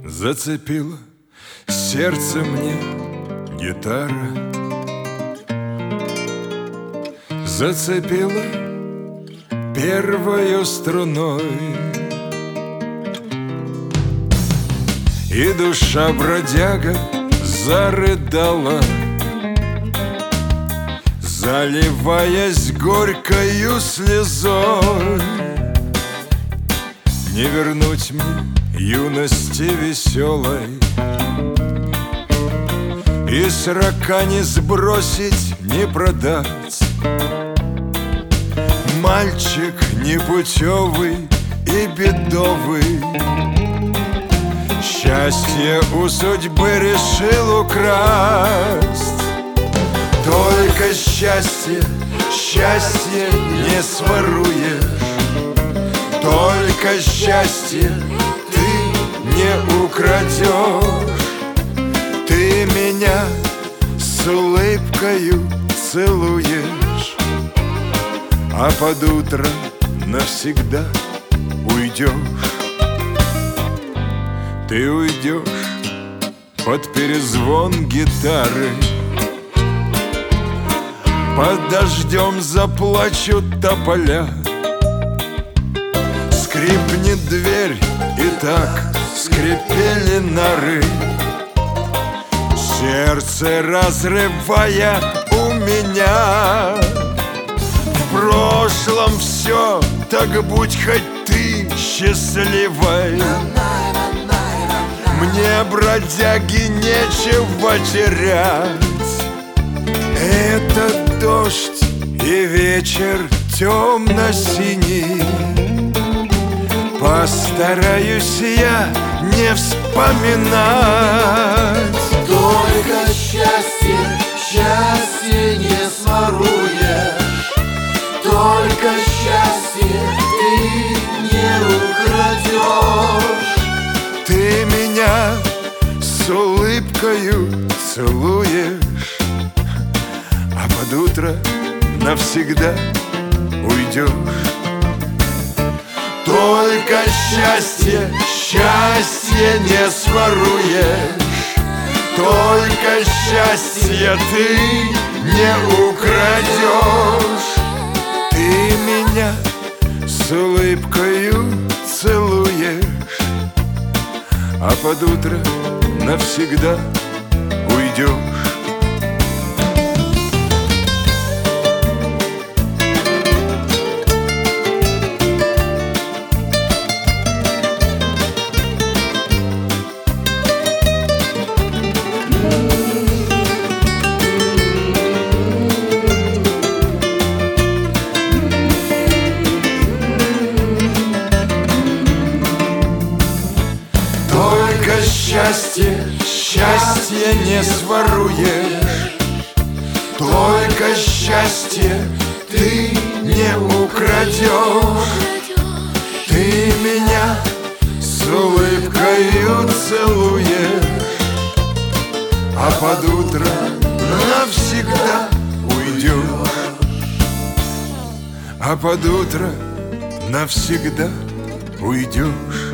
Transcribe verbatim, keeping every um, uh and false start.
Зацепила сердце мне гитара, зацепила первою струной, и душа бродяга зарыдала, заливаясь горькою слезой. Не вернуть мне юности веселой, и срока не сбросить, не продать. Мальчик непутевый и бедовый, счастье у судьбы решил украсть. Только счастье, счастье не своруешь, только счастье ты не украдешь. Ты меня с улыбкою целуешь, а под утро навсегда уйдешь. Ты уйдешь под перезвон гитары, под дождем заплачут тополя. Скрипнет дверь, и так скрипели нары, сердце разрывая у меня. В прошлом все, так будь хоть ты счастливой. Мне, бродяги, нечего терять. Это дождь и вечер темно-синий, постараюсь я не вспоминать. Только счастье, счастье не своруешь, только счастье ты не украдешь. Ты меня с улыбкою целуешь, а под утро навсегда уйдешь. Только счастье, счастье не своруешь, только счастье ты не украдешь. Ты меня с улыбкою целуешь, а под утро навсегда уйдешь. Счастье, счастье не своруешь, только счастье ты не украдешь. Ты меня с улыбкою целуешь, а под утро навсегда уйдешь. А под утро навсегда уйдешь.